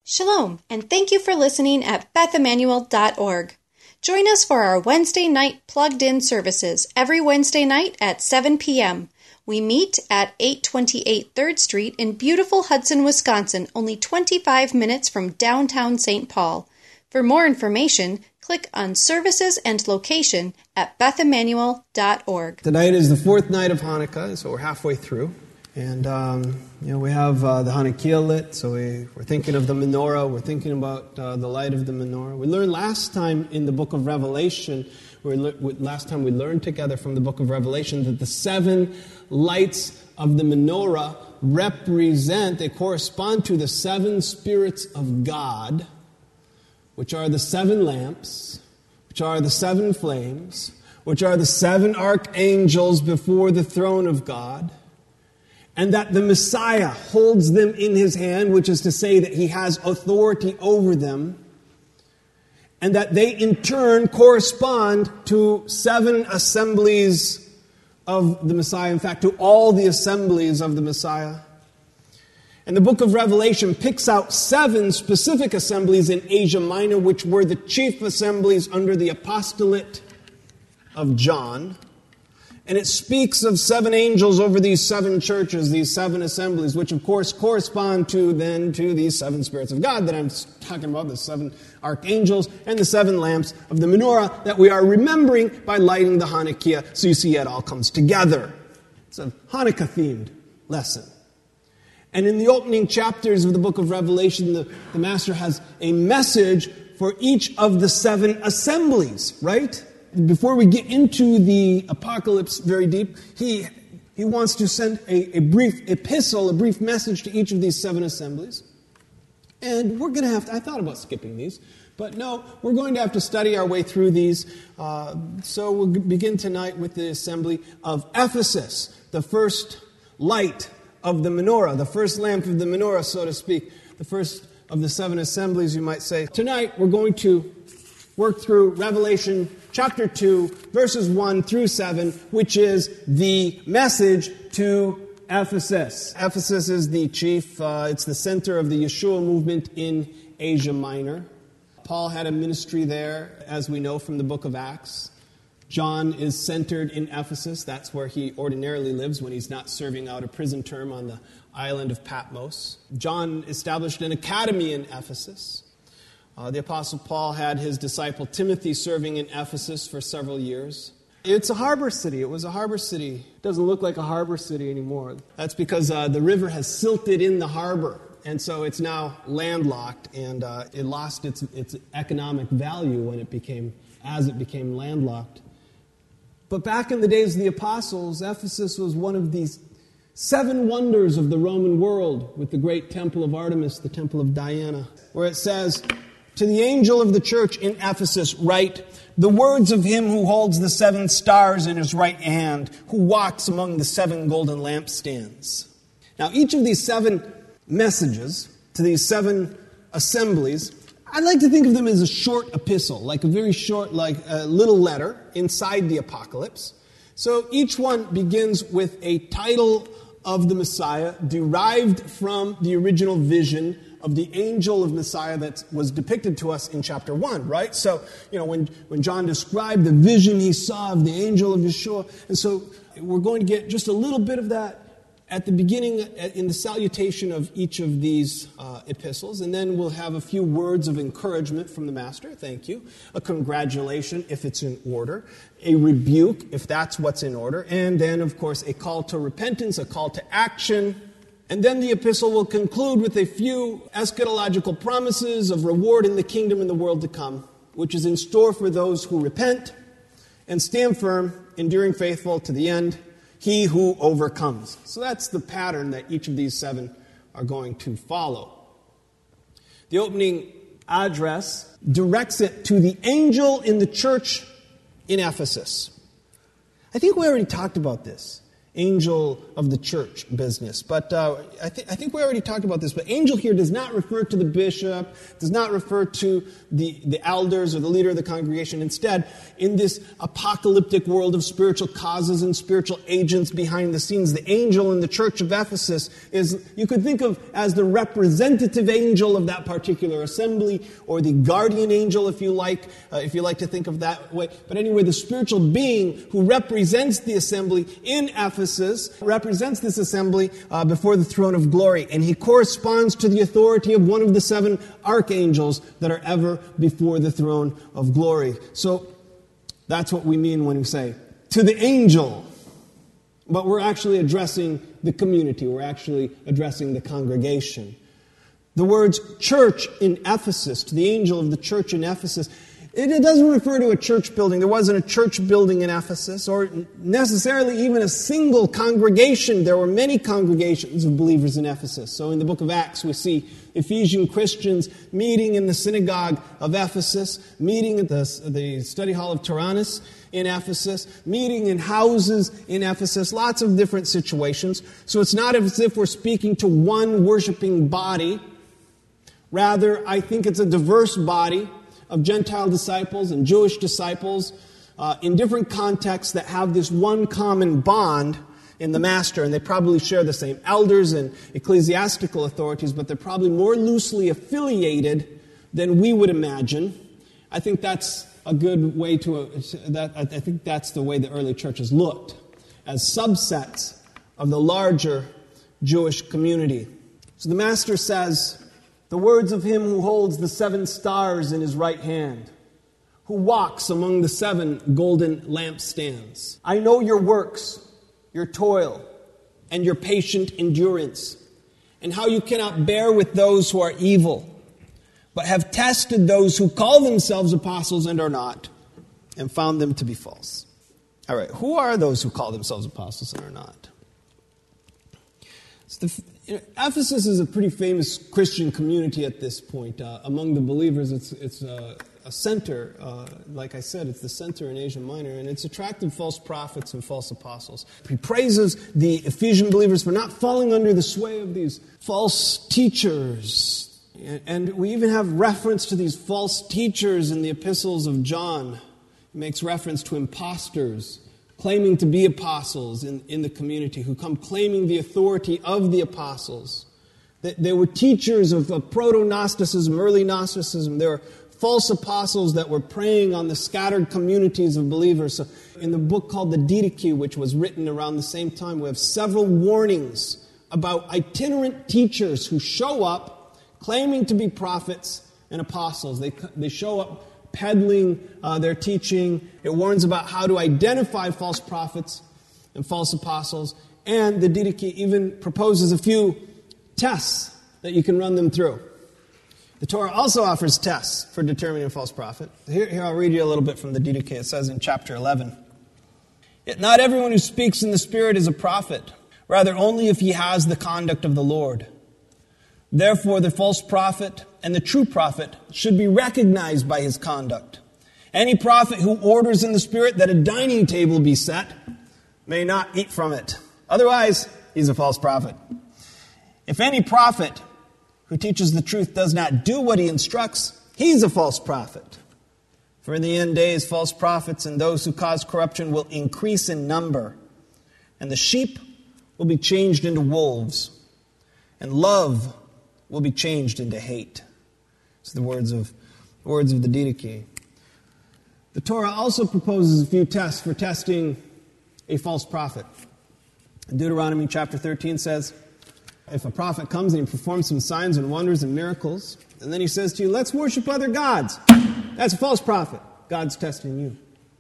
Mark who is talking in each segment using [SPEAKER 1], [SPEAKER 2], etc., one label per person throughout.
[SPEAKER 1] Shalom, and thank you for listening at BethEmmanuel.org. Join us for our Wednesday night plugged-in services every Wednesday night at 7 p.m. We meet at 828 3rd Street in beautiful Hudson, Wisconsin, only 25 minutes from downtown St. Paul. For more information, click on Services and Location at BethEmmanuel.org.
[SPEAKER 2] Tonight is the fourth night of Hanukkah, so we're halfway through. And, we have the Hanukkah lit, so we're thinking of the menorah. We're thinking about the light of the menorah. We learned last time in the book of Revelation, last time we learned together from the book of Revelation that the 7 lights of the menorah they correspond to the 7 spirits of God, which are the 7 lamps, which are the 7 flames, which are the 7 archangels before the throne of God. And that the Messiah holds them in his hand, which is to say that he has authority over them. And that they in turn correspond to 7 assemblies of the Messiah. In fact, to all the assemblies of the Messiah. And the book of Revelation picks out 7 specific assemblies in Asia Minor, which were the chief assemblies under the apostolate of John. And it speaks of 7 angels over these 7 churches, these 7 assemblies, which of course correspond to these 7 spirits of God that I'm talking about, the 7 archangels and the 7 lamps of the menorah that we are remembering by lighting the Hanukkah. So you see it all comes together. It's a Hanukkah-themed lesson. And in the opening chapters of the book of Revelation, the Master has a message for each of the 7 assemblies, right? Before we get into the apocalypse very deep, he wants to send a brief epistle, a brief message to each of these 7 assemblies. And we're going to I thought about skipping these, but no, we're going to have to study our way through these. So we'll begin tonight with the assembly of Ephesus, the first light of the menorah, the first lamp of the menorah, so to speak, the first of the 7 assemblies, you might say. Tonight, we're going to work through Revelation chapter 2, verses 1 through 7, which is the message to Ephesus. Ephesus is the chief, it's the center of the Yeshua movement in Asia Minor. Paul had a ministry there, as we know from the book of Acts. John is centered in Ephesus. That's where he ordinarily lives when he's not serving out a prison term on the island of Patmos. John established an academy in Ephesus. The Apostle Paul had his disciple Timothy serving in Ephesus for several years. It's a harbor city. It was a harbor city. It doesn't look like a harbor city anymore. That's because the river has silted in the harbor, and so it's now landlocked, and it lost its economic value when it became landlocked. But back in the days of the apostles, Ephesus was one of these 7 wonders of the Roman world, with the great temple of Artemis, the temple of Diana, where it says, "To the angel of the church in Ephesus write, the words of him who holds the 7 stars in his right hand, who walks among the 7 golden lampstands." Now, each of these 7 messages to these 7 assemblies, I like to think of them as a short epistle, like a very short, like a little letter inside the apocalypse. So each one begins with a title of the Messiah derived from the original vision of the angel of Messiah that was depicted to us in chapter 1, right? So, when John described the vision he saw of the angel of Yeshua, and so we're going to get just a little bit of that at the beginning in the salutation of each of these epistles, and then we'll have a few words of encouragement from the Master, thank you, a congratulation if it's in order, a rebuke if that's what's in order, and then, of course, a call to repentance, a call to action. And then the epistle will conclude with a few eschatological promises of reward in the kingdom in the world to come, which is in store for those who repent and stand firm, enduring faithful to the end, he who overcomes. So that's the pattern that each of these 7 are going to follow. The opening address directs it to the angel in the church in Ephesus. I think we already talked about this. angel of the church business. But I think we already talked about this, but angel here does not refer to the bishop, does not refer to the elders or the leader of the congregation. Instead, in this apocalyptic world of spiritual causes and spiritual agents behind the scenes, the angel in the church of Ephesus is, you could think of as the representative angel of that particular assembly, or the guardian angel, if you like to think of that way. But anyway, the spiritual being who represents the assembly in Ephesus represents this assembly before the throne of glory, and he corresponds to the authority of one of the 7 archangels that are ever before the throne of glory. So that's what we mean when we say, to the angel. But we're actually addressing the community. We're actually addressing the congregation. The words church in Ephesus, to the angel of the church in Ephesus, it doesn't refer to a church building. There wasn't a church building in Ephesus, or necessarily even a single congregation. There were many congregations of believers in Ephesus. So in the book of Acts, we see Ephesian Christians meeting in the synagogue of Ephesus, meeting at the study hall of Tyrannus in Ephesus, meeting in houses in Ephesus, lots of different situations. So it's not as if we're speaking to one worshiping body. Rather, I think it's a diverse body of Gentile disciples and Jewish disciples in different contexts that have this one common bond in the Master, and they probably share the same elders and ecclesiastical authorities, but they're probably more loosely affiliated than we would imagine. I think that's a good way I think that's the way the early churches looked, as subsets of the larger Jewish community. So the Master says, the words of him who holds the 7 stars in his right hand, who walks among the 7 golden lampstands. I know your works, your toil, and your patient endurance, and how you cannot bear with those who are evil, but have tested those who call themselves apostles and are not, and found them to be false. All right, who are those who call themselves apostles and are not? Ephesus is a pretty famous Christian community at this point. Among the believers, it's a center. Like I said, it's the center in Asia Minor, and it's attracted false prophets and false apostles. He praises the Ephesian believers for not falling under the sway of these false teachers. And we even have reference to these false teachers in the epistles of John. He makes reference to imposters claiming to be apostles in the community, who come claiming the authority of the apostles. They were teachers of proto-Gnosticism, early Gnosticism. There were false apostles that were preying on the scattered communities of believers. So in the book called the Didache, which was written around the same time, we have several warnings about itinerant teachers who show up claiming to be prophets and apostles. They show up peddling their teaching. It warns about how to identify false prophets and false apostles. And the Didache even proposes a few tests that you can run them through. The Torah also offers tests for determining a false prophet. Here I'll read you a little bit from the Didache. It says in chapter 11, "Yet not everyone who speaks in the Spirit is a prophet, rather only if he has the conduct of the Lord. Therefore the false prophet and the true prophet should be recognized by his conduct. Any prophet who orders in the Spirit that a dining table be set may not eat from it. Otherwise, he's a false prophet. If any prophet who teaches the truth does not do what he instructs, he's a false prophet. For in the end days, false prophets and those who cause corruption will increase in number, and the sheep will be changed into wolves, and love will be changed into hate." It's the words of the Didache. The Torah also proposes a few tests for testing a false prophet. Deuteronomy chapter 13 says, if a prophet comes and he performs some signs and wonders and miracles, and then he says to you, "Let's worship other gods," that's a false prophet. God's testing you.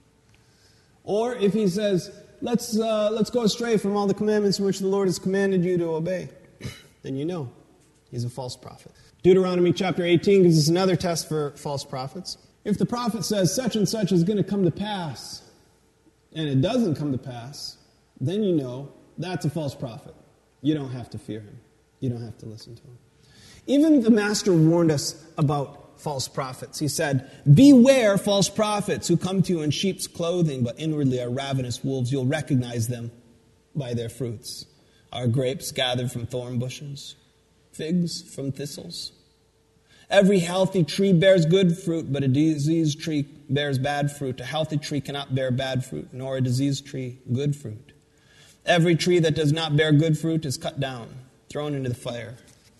[SPEAKER 2] Or if he says, let's go astray from all the commandments in which the Lord has commanded you to obey, then you know he's a false prophet. Deuteronomy chapter 18 gives us another test for false prophets. If the prophet says such and such is going to come to pass, and it doesn't come to pass, then you know that's a false prophet. You don't have to fear him. You don't have to listen to him. Even the Master warned us about false prophets. He said, "Beware false prophets who come to you in sheep's clothing, but inwardly are ravenous wolves. You'll recognize them by their fruits. Are grapes gathered from thorn bushes? Figs from thistles? Every healthy tree bears good fruit, but a diseased tree bears bad fruit. A healthy tree cannot bear bad fruit, nor a diseased tree good fruit. Every tree that does not bear good fruit is cut down, thrown into the fire.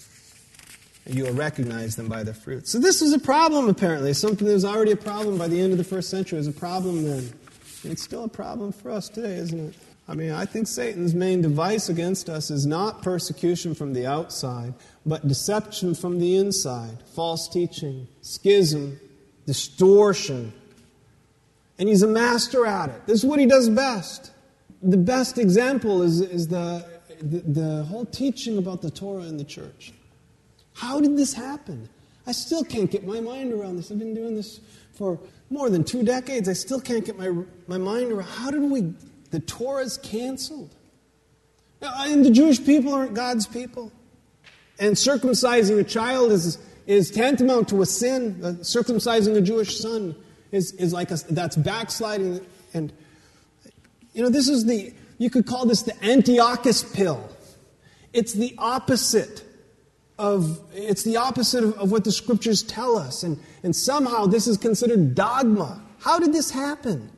[SPEAKER 2] And you will recognize them by their fruit. So this was a problem, apparently. Something that was already a problem by the end of the first century. It was a problem then. And it's still a problem for us today, isn't it? I mean, I think Satan's main device against us is not persecution from the outside, but deception from the inside. False teaching, schism, distortion. And he's a master at it. This is what he does best. The best example is the whole teaching about the Torah in the church. How did this happen? I still can't get my mind around this. I've been doing this for more than 2 decades. I still can't get my mind around. How did the Torah is canceled? And the Jewish people aren't God's people. And circumcising a child is tantamount to a sin. Circumcising a Jewish son is like that's backsliding. And this is you could call this the Antiochus pill. It's the opposite of what the Scriptures tell us. And somehow this is considered dogma. How did this happen?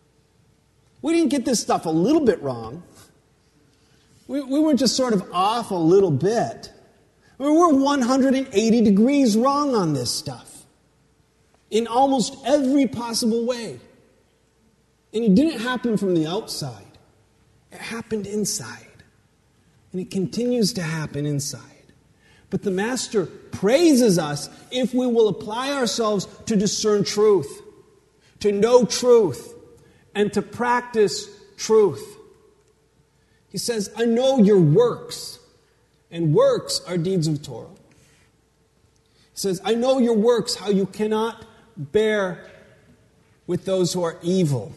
[SPEAKER 2] We didn't get this stuff a little bit wrong. We weren't just sort of off a little bit. We were 180 degrees wrong on this stuff. In almost every possible way. And it didn't happen from the outside. It happened inside. And it continues to happen inside. But the Master praises us if we will apply ourselves to discern truth, to know truth, and to practice truth. He says, I know your works, and works are deeds of Torah. He says, I know your works, how you cannot bear with those who are evil,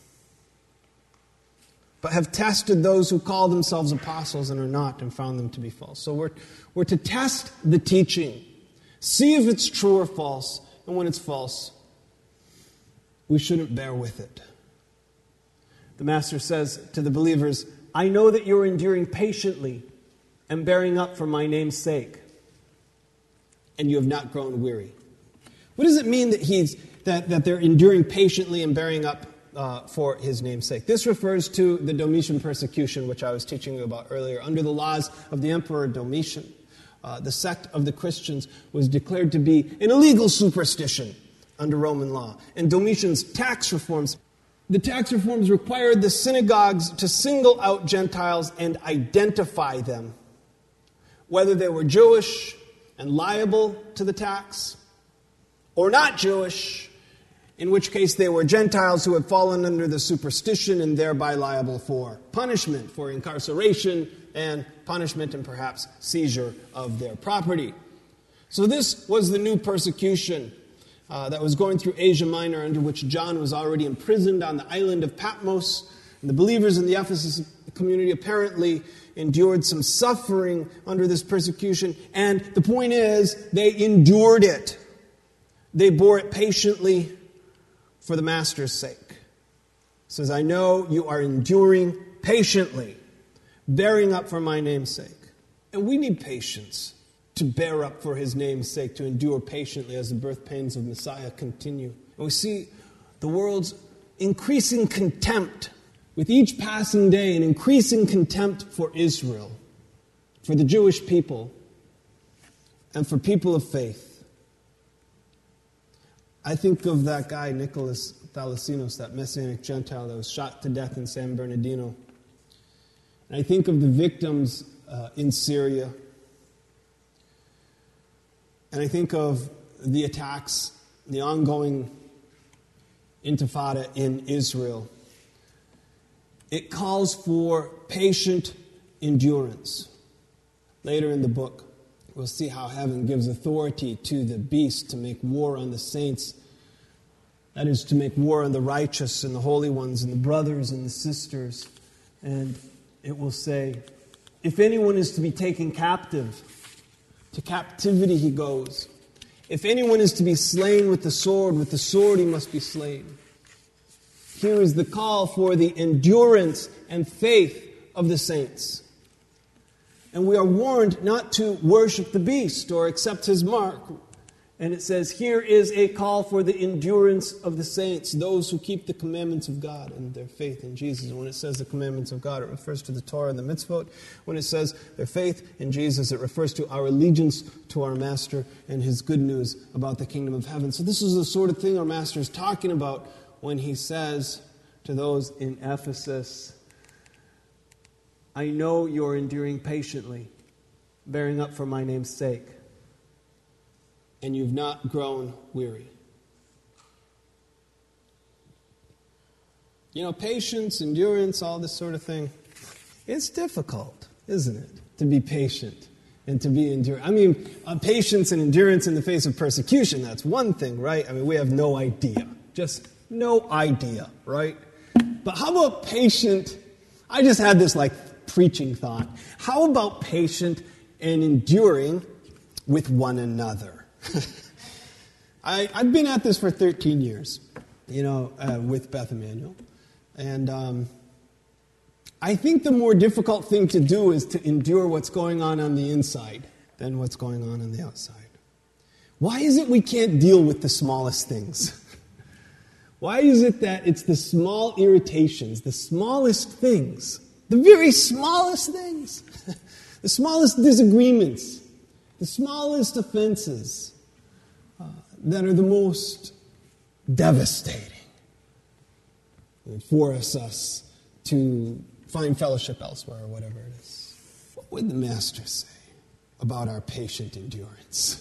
[SPEAKER 2] but have tested those who call themselves apostles and are not, and found them to be false. So we're to test the teaching, see if it's true or false, and when it's false, we shouldn't bear with it. The Master says to the believers, I know that you're enduring patiently and bearing up for my name's sake, and you have not grown weary. What does it mean that they're enduring patiently and bearing up for his name's sake? This refers to the Domitian persecution, which I was teaching you about earlier. Under the laws of the Emperor Domitian, the sect of the Christians was declared to be an illegal superstition under Roman law. And Domitian's tax reforms required the synagogues to single out Gentiles and identify them, whether they were Jewish and liable to the tax, or not Jewish, in which case they were Gentiles who had fallen under the superstition and thereby liable for punishment, for incarceration and punishment and perhaps seizure of their property. So this was the new persecution that was going through Asia Minor, under which John was already imprisoned on the island of Patmos. And the believers in the Ephesus community apparently endured some suffering under this persecution. And the point is, they endured it. They bore it patiently for the Master's sake. It says, I know you are enduring patiently, bearing up for my name's sake. And we need patience to bear up for his name's sake, to endure patiently as the birth pains of Messiah continue. And we see the world's increasing contempt, with each passing day, an increasing contempt for Israel, for the Jewish people, and for people of faith. I think of that guy, Nicholas Thalassinos, that Messianic Gentile that was shot to death in San Bernardino. And I think of the victims in Syria. And I think of the attacks, the ongoing intifada in Israel. It calls for patient endurance. Later in the book, we'll see how heaven gives authority to the beast to make war on the saints. That is, to make war on the righteous and the holy ones and the brothers and the sisters. And it will say, if anyone is to be taken captive, to captivity he goes. If anyone is to be slain with the sword he must be slain. Here is the call for the endurance and faith of the saints. And we are warned not to worship the beast or accept his mark. And it says, here is a call for the endurance of the saints, those who keep the commandments of God and their faith in Jesus. And when it says the commandments of God, it refers to the Torah and the mitzvot. When it says their faith in Jesus, it refers to our allegiance to our Master and his good news about the kingdom of heaven. So this is the sort of thing our Master is talking about when he says to those in Ephesus, I know you're enduring patiently, bearing up for my name's sake, and you've not grown weary. You know, patience, endurance, all this sort of thing, it's difficult, isn't it, to be patient and to be enduring. I mean, patience and endurance in the face of persecution, that's one thing, right? I mean, we have no idea, just no idea, right? But how about patient? I just had this preaching thought. How about patient and enduring with one another? I've been at this for 13 years, with Beth Emanuel. And I think the more difficult thing to do is to endure what's going on the inside than what's going on the outside. Why is it we can't deal with the smallest things? Why is it that it's the small irritations, the smallest things, the very smallest things, the smallest disagreements, the smallest offenses that are the most devastating and force us to find fellowship elsewhere or whatever it is? What would the Master say about our patient endurance?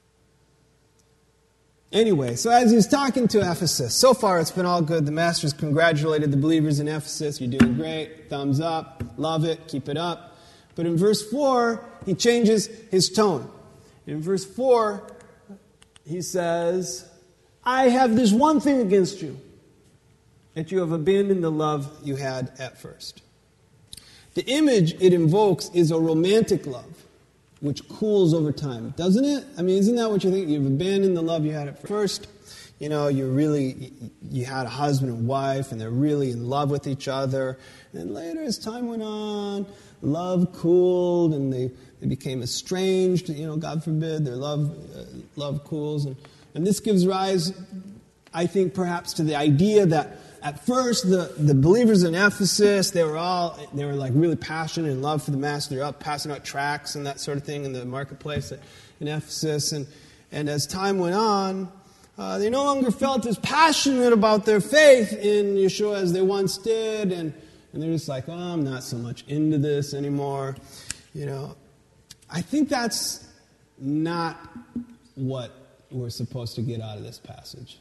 [SPEAKER 2] Anyway, so as he's talking to Ephesus, so far it's been all good. The Master's congratulated the believers in Ephesus. You're doing great. Thumbs up. Love it. Keep it up. But in verse 4, he changes his tone. In verse 4, he says, I have this one thing against you, that you have abandoned the love you had at first. The image it invokes is a romantic love, which cools over time, doesn't it? I mean, isn't that what you think? You've abandoned the love you had at first. You had a husband and wife, and they're really in love with each other. And later, as time went on, love cooled, and they became estranged. God forbid, their love cools. And this gives rise, I think, perhaps to the idea that at first the believers in Ephesus, they were really passionate in love for the Master. They're out passing out tracts and that sort of thing in the marketplace in Ephesus. And as time went on, they no longer felt as passionate about their faith in Yeshua as they once did. And they're just like, I'm not so much into this anymore. I think that's not what we're supposed to get out of this passage.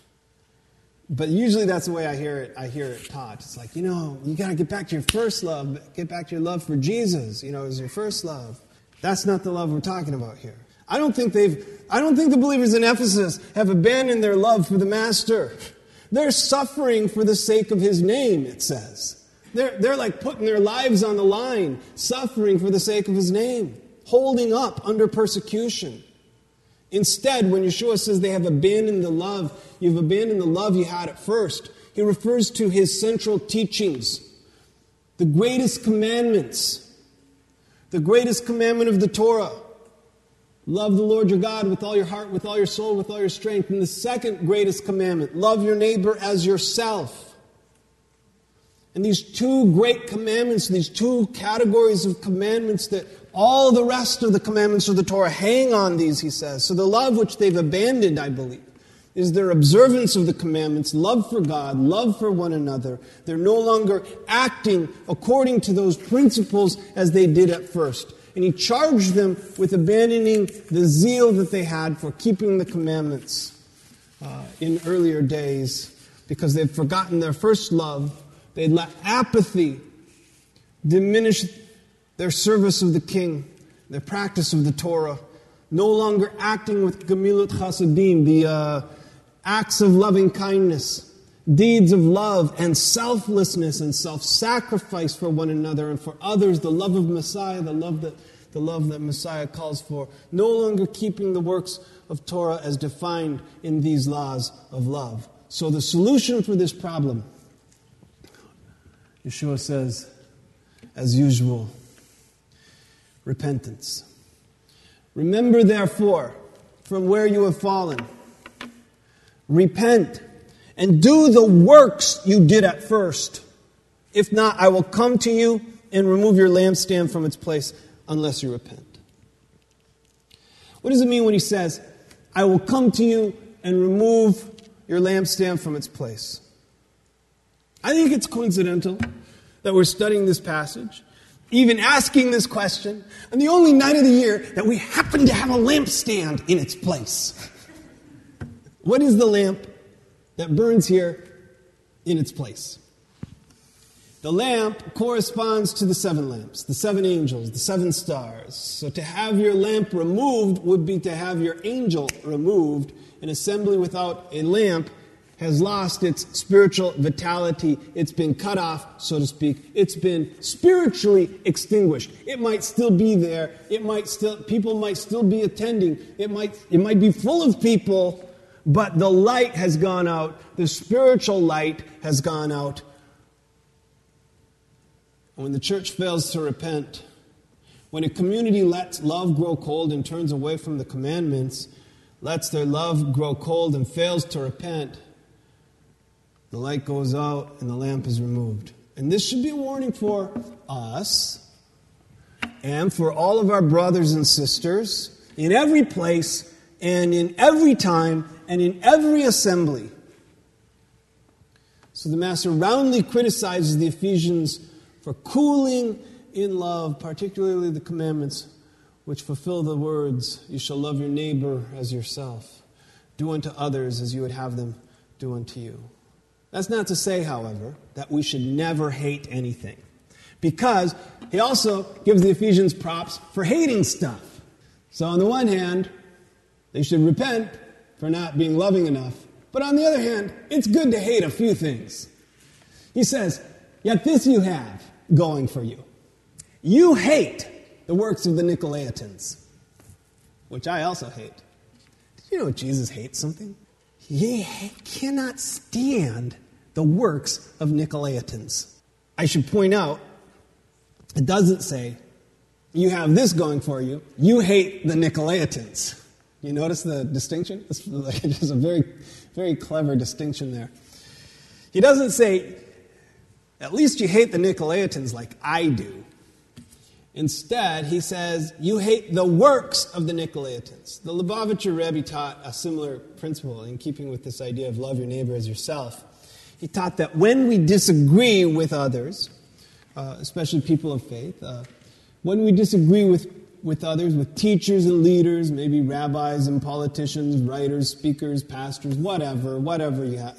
[SPEAKER 2] But usually that's the way I hear it taught. It's like, you got to get back to your first love. Get back to your love for Jesus, as your first love. That's not the love we're talking about here. I don't think the believers in Ephesus have abandoned their love for the Master. They're suffering for the sake of his name, it says. They're like putting their lives on the line, suffering for the sake of his name, holding up under persecution. Instead, when Yeshua says they have abandoned the love, you've abandoned the love you had at first, he refers to his central teachings, the greatest commandments, the greatest commandment of the Torah. Love the Lord your God with all your heart, with all your soul, with all your strength. And the second greatest commandment, love your neighbor as yourself. And these two great commandments, these two categories of commandments that all the rest of the commandments of the Torah hang on these, he says. So the love which they've abandoned, I believe, is their observance of the commandments, love for God, love for one another. They're no longer acting according to those principles as they did at first. And he charged them with abandoning the zeal that they had for keeping the commandments in earlier days because they've forgotten their first love. They'd let apathy diminish their service of the King, their practice of the Torah, no longer acting with gemilut chasadim, the acts of loving kindness, deeds of love and selflessness and self-sacrifice for one another and for others, the love of Messiah, the love that Messiah calls for, no longer keeping the works of Torah as defined in these laws of love. So the solution for this problem, Yeshua says, as usual, repentance. Remember, therefore, from where you have fallen. Repent and do the works you did at first. If not, I will come to you and remove your lampstand from its place unless you repent. What does it mean when he says, I will come to you and remove your lampstand from its place? I think it's coincidental that we're studying this passage, even asking this question, on the only night of the year that we happen to have a lampstand in its place. What is the lamp that burns here in its place? The lamp corresponds to the 7 lamps, the 7 angels, the 7 stars. So to have your lamp removed would be to have your angel removed. An assembly without a lamp has lost its spiritual vitality. It's been cut off, so to speak. It's been spiritually extinguished. It might still be there. People might still be attending. It might be full of people, but the light has gone out. The spiritual light has gone out. When the church fails to repent, when a community lets love grow cold and turns away from the commandments, lets their love grow cold and fails to repent, the light goes out and the lamp is removed. And this should be a warning for us and for all of our brothers and sisters in every place and in every time and in every assembly. So the Master roundly criticizes the Ephesians for cooling in love, particularly the commandments which fulfill the words, you shall love your neighbor as yourself. Do unto others as you would have them do unto you. That's not to say, however, that we should never hate anything. Because he also gives the Ephesians props for hating stuff. So on the one hand, they should repent for not being loving enough. But on the other hand, it's good to hate a few things. He says, yet this you have going for you. You hate the works of the Nicolaitans, which I also hate. Did you know Jesus hates something? He cannot stand the works of Nicolaitans. I should point out, it doesn't say, you have this going for you, you hate the Nicolaitans. You notice the distinction? There's a very, very clever distinction there. He doesn't say, at least you hate the Nicolaitans like I do. Instead, he says, you hate the works of the Nicolaitans. The Lubavitcher Rebbe taught a similar principle in keeping with this idea of love your neighbor as yourself. He taught that when we disagree with others, especially people of faith, when we disagree with others, with teachers and leaders, maybe rabbis and politicians, writers, speakers, pastors, whatever you have,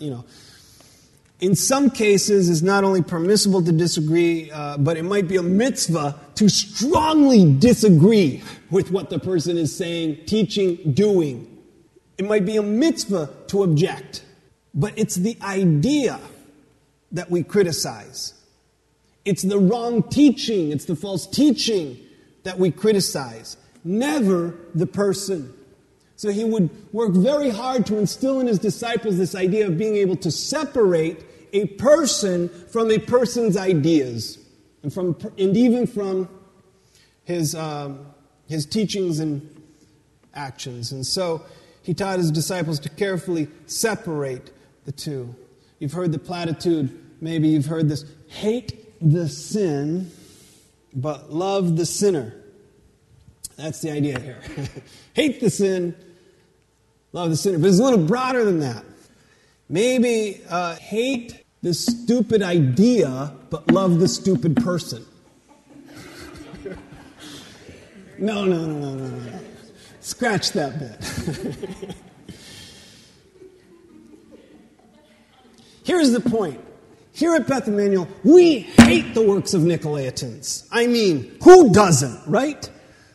[SPEAKER 2] in some cases, it's not only permissible to disagree, but it might be a mitzvah to strongly disagree with what the person is saying, teaching, doing. It might be a mitzvah to object. But it's the idea that we criticize. It's the wrong teaching, it's the false teaching that we criticize, never the person. So he would work very hard to instill in his disciples this idea of being able to separate a person from a person's ideas, and even from his teachings and actions. And so he taught his disciples to carefully separate the two. You've heard the platitude, maybe you've heard this, hate the sin, but love the sinner. That's the idea here. Hate the sin, love the sinner. But it's a little broader than that. Maybe hate the stupid idea, but love the stupid person. No. Scratch that bit. Here's the point. Here at Beth Emanuel, we hate the works of Nicolaitans. I mean, who doesn't, right?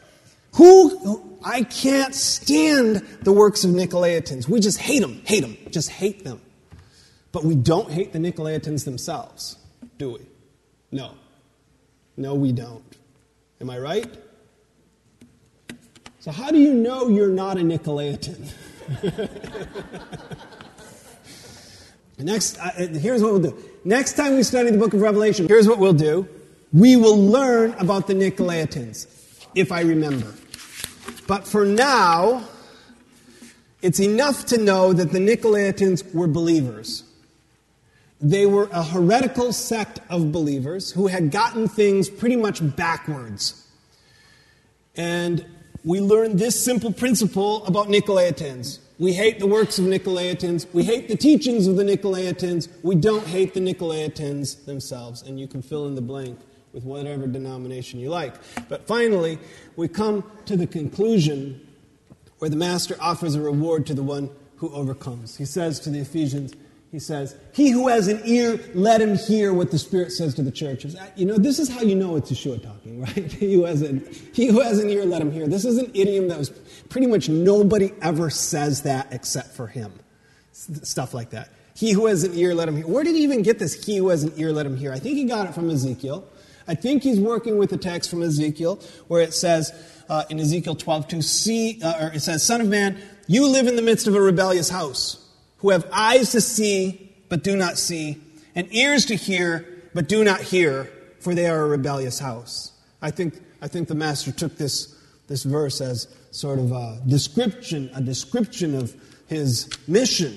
[SPEAKER 2] I can't stand the works of Nicolaitans. We just hate them, just hate them. But we don't hate the Nicolaitans themselves, do we? No. No, we don't. Am I right? So how do you know you're not a Nicolaitan? Here's what we'll do. Next time we study the book of Revelation, here's what we'll do. we will learn about the Nicolaitans, if I remember. But for now, it's enough to know that the Nicolaitans were believers. They were a heretical sect of believers who had gotten things pretty much backwards. And we learned this simple principle about Nicolaitans. We hate the works of Nicolaitans. We hate the teachings of the Nicolaitans. We don't hate the Nicolaitans themselves. And you can fill in the blank with whatever denomination you like. But finally, we come to the conclusion where the Master offers a reward to the one who overcomes. He says to the Ephesians, he says, "He who has an ear, let him hear what the Spirit says to the churches." You know, this is how you know it's Yeshua talking, right? He who has an ear, let him hear. This is an idiom that was pretty much nobody ever says that except for him. Stuff like that. He who has an ear, let him hear. Where did he even get this, he who has an ear, let him hear? I think he got it from Ezekiel. I think he's working with the text from Ezekiel where it says, in Ezekiel 12:2, it says, "Son of man, you live in the midst of a rebellious house, who have eyes to see, but do not see, and ears to hear, but do not hear, for they are a rebellious house." I think the Master took this verse as sort of a description of his mission.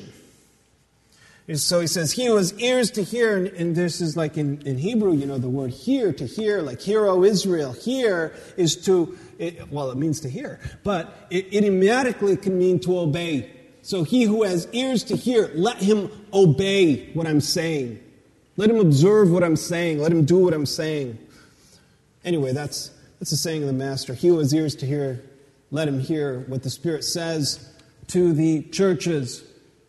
[SPEAKER 2] And so he says, "He who has ears to hear," and this is like in Hebrew, you know, the word hear, to hear, like "Hear, O Israel." Hear is it means to hear, but it idiomatically can mean to obey. So he who has ears to hear, let him obey what I'm saying. Let him observe what I'm saying. Let him do what I'm saying. Anyway, that's the saying of the Master. He who has ears to hear, let him hear what the Spirit says to the churches.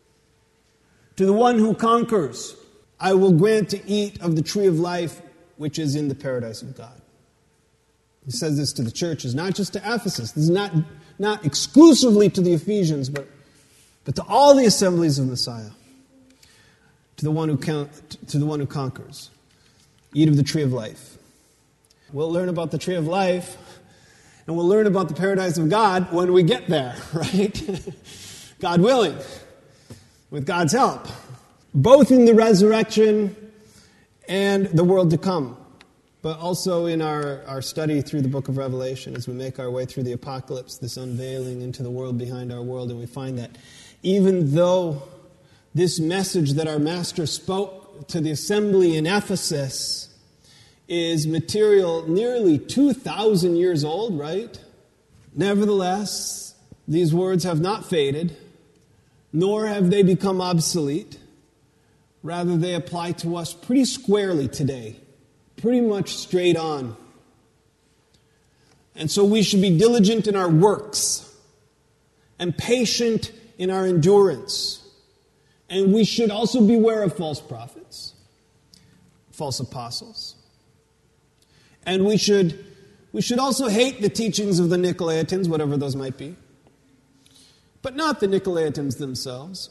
[SPEAKER 2] To the one who conquers, I will grant to eat of the tree of life, which is in the paradise of God. He says this to the churches, not just to Ephesus. This is not exclusively to the Ephesians, but to all the assemblies of Messiah. To the one who conquers, eat of the tree of life. We'll learn about the tree of life, and we'll learn about the paradise of God when we get there, right? God willing. With God's help, both in the resurrection and the world to come, but also in our study through the book of Revelation as we make our way through the apocalypse, this unveiling into the world behind our world, and we find that even though this message that our Master spoke to the assembly in Ephesus is material nearly 2,000 years old, right? Nevertheless, these words have not faded, nor have they become obsolete. Rather, they apply to us pretty squarely today, pretty much straight on. And so we should be diligent in our works and patient in our endurance. And we should also beware of false prophets, false apostles. And we should also hate the teachings of the Nicolaitans, whatever those might be. But not the Nicolaitans themselves.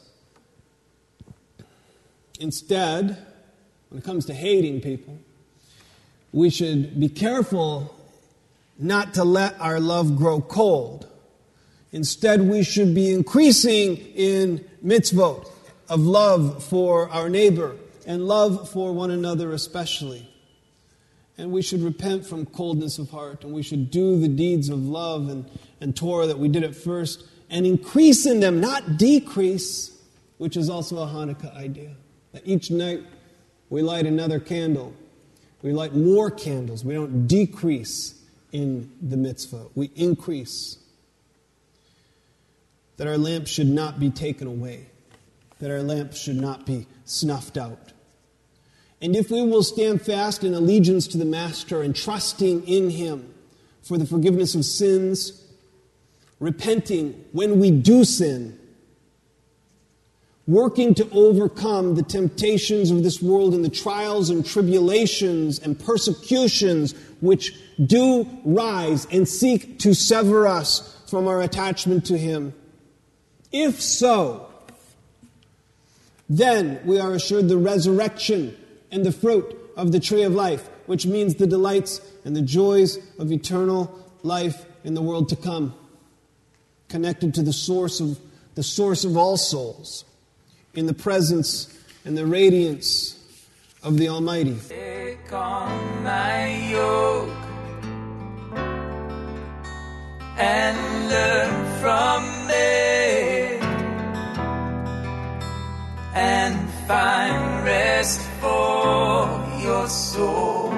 [SPEAKER 2] Instead, when it comes to hating people, we should be careful not to let our love grow cold. Instead, we should be increasing in mitzvot of love for our neighbor and love for one another especially. And we should repent from coldness of heart, and we should do the deeds of love and Torah that we did at first, and increase in them, not decrease, which is also a Hanukkah idea. That each night we light another candle. We light more candles. We don't decrease in the mitzvah. We increase. That our lamp should not be taken away. That our lamp should not be snuffed out. And if we will stand fast in allegiance to the Master and trusting in Him for the forgiveness of sins, repenting when we do sin, working to overcome the temptations of this world and the trials and tribulations and persecutions which do rise and seek to sever us from our attachment to Him. If so, then we are assured the resurrection and the fruit of the tree of life, which means the delights and the joys of eternal life in the world to come, connected to the source of all souls, in the presence and the radiance of the Almighty.
[SPEAKER 3] Take on my yoke and learn from me and find rest for your soul.